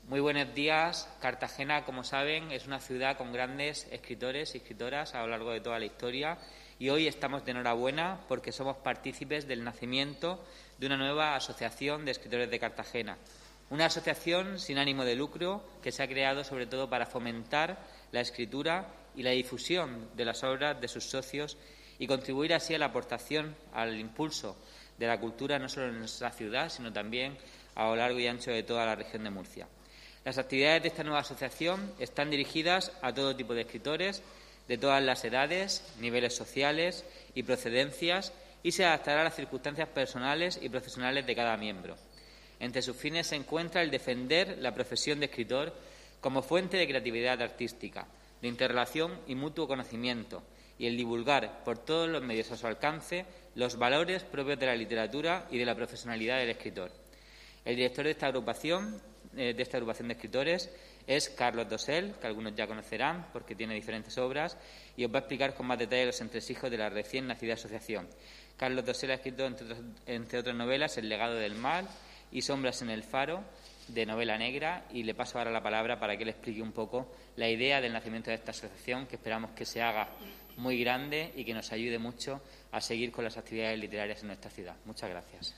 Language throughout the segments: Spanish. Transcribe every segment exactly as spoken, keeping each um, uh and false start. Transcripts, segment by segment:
Muy buenos días. Cartagena, como saben, es una ciudad con grandes escritores y escritoras a lo largo de toda la historia y hoy estamos de enhorabuena porque somos partícipes del nacimiento de una nueva asociación de escritores de Cartagena. Una asociación sin ánimo de lucro que se ha creado sobre todo para fomentar la escritura y la difusión de las obras de sus socios y contribuir así a la aportación al impulso de la cultura no solo en nuestra ciudad, sino también a lo largo y ancho de toda la región de Murcia. Las actividades de esta nueva asociación están dirigidas a todo tipo de escritores, de todas las edades, niveles sociales y procedencias, y se adaptará a las circunstancias personales y profesionales de cada miembro. Entre sus fines se encuentra el defender la profesión de escritor como fuente de creatividad artística, de interrelación y mutuo conocimiento, y el divulgar por todos los medios a su alcance los valores propios de la literatura y de la profesionalidad del escritor. El director de esta agrupación, eh, de esta agrupación de escritores es Carlos Dosel, que algunos ya conocerán porque tiene diferentes obras, y os va a explicar con más detalle los entresijos de la recién nacida asociación. Carlos Dosel ha escrito, entre otras, entre otras novelas, El legado del mal y Sombras en el faro, de novela negra, y le paso ahora la palabra para que le explique un poco la idea del nacimiento de esta asociación, que esperamos que se haga muy grande y que nos ayude mucho a seguir con las actividades literarias en nuestra ciudad. Muchas gracias.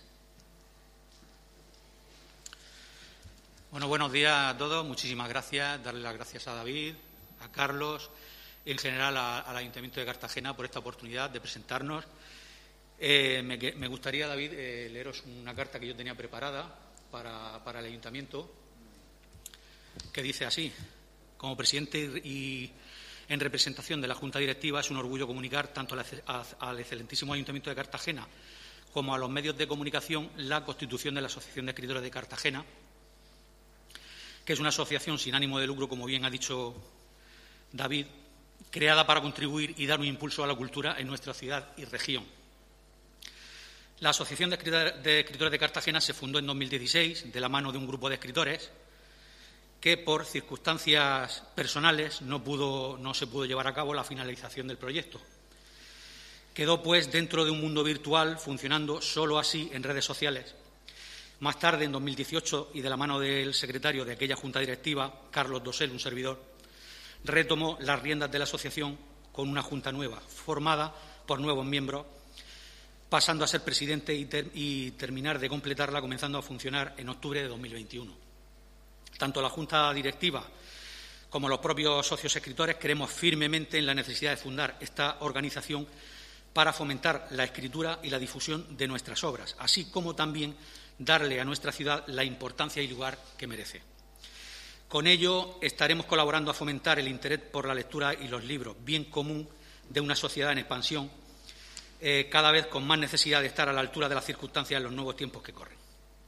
Bueno, buenos días a todos. Muchísimas gracias. Darle las gracias a David, a Carlos y en general a, al Ayuntamiento de Cartagena por esta oportunidad de presentarnos. Eh, me, me gustaría, David, eh, leeros una carta que yo tenía preparada para, para el Ayuntamiento, que dice así: como presidente y en representación de la Junta Directiva, es un orgullo comunicar tanto al, a, al excelentísimo Ayuntamiento de Cartagena como a los medios de comunicación la constitución de la Asociación de Escritores de Cartagena, que es una asociación sin ánimo de lucro, como bien ha dicho David, creada para contribuir y dar un impulso a la cultura en nuestra ciudad y región. La Asociación de Escritores de Cartagena se fundó en dos mil dieciséis de la mano de un grupo de escritores que, por circunstancias personales, no, pudo, no se pudo llevar a cabo la finalización del proyecto. Quedó, pues, dentro de un mundo virtual, funcionando solo así en redes sociales. Más tarde, en dos mil dieciocho, y de la mano del secretario de aquella Junta Directiva, Carlos Dosel, un servidor, retomó las riendas de la asociación con una Junta nueva, formada por nuevos miembros, pasando a ser presidente y, ter y terminar de completarla, comenzando a funcionar en octubre de dos mil veintiuno. Tanto la Junta Directiva como los propios socios escritores creemos firmemente en la necesidad de fundar esta organización para fomentar la escritura y la difusión de nuestras obras, así como también darle a nuestra ciudad la importancia y lugar que merece. Con ello estaremos colaborando a fomentar el interés por la lectura y los libros, bien común de una sociedad en expansión, eh, cada vez con más necesidad de estar a la altura de las circunstancias en los nuevos tiempos que corren.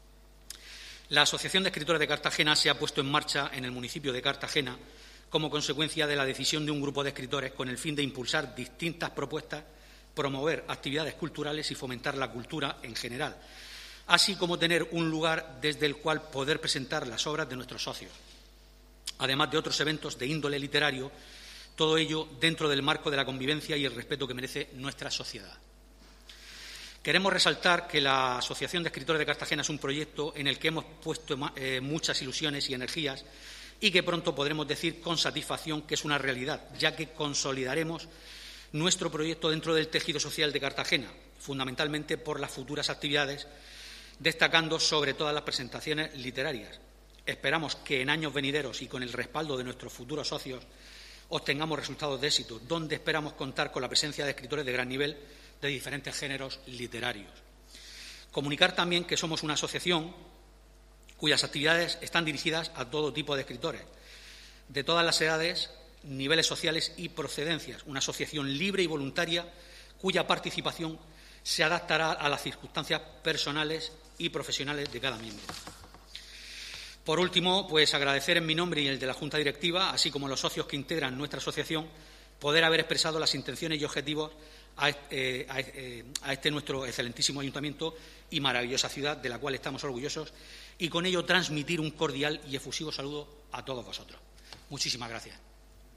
La Asociación de Escritores de Cartagena se ha puesto en marcha en el municipio de Cartagena como consecuencia de la decisión de un grupo de escritores con el fin de impulsar distintas propuestas, promover actividades culturales y fomentar la cultura en general, así como tener un lugar desde el cual poder presentar las obras de nuestros socios, además de otros eventos de índole literario, todo ello dentro del marco de la convivencia y el respeto que merece nuestra sociedad. Queremos resaltar que la Asociación de Escritores de Cartagena es un proyecto en el que hemos puesto eh, muchas ilusiones y energías y que pronto podremos decir con satisfacción que es una realidad, ya que consolidaremos nuestro proyecto dentro del tejido social de Cartagena, fundamentalmente por las futuras actividades, destacando sobre todas las presentaciones literarias. Esperamos que en años venideros y con el respaldo de nuestros futuros socios obtengamos resultados de éxito, donde esperamos contar con la presencia de escritores de gran nivel de diferentes géneros literarios. Comunicar también que somos una asociación cuyas actividades están dirigidas a todo tipo de escritores, de todas las edades, niveles sociales y procedencias, una asociación libre y voluntaria cuya participación se adaptará a las circunstancias personales y profesionales de cada miembro. Por último, pues agradecer en mi nombre y el de la Junta Directiva, así como a los socios que integran nuestra asociación, poder haber expresado las intenciones y objetivos a, eh, a, eh, a este nuestro excelentísimo ayuntamiento y maravillosa ciudad, de la cual estamos orgullosos, y con ello transmitir un cordial y efusivo saludo a todos vosotros. Muchísimas gracias.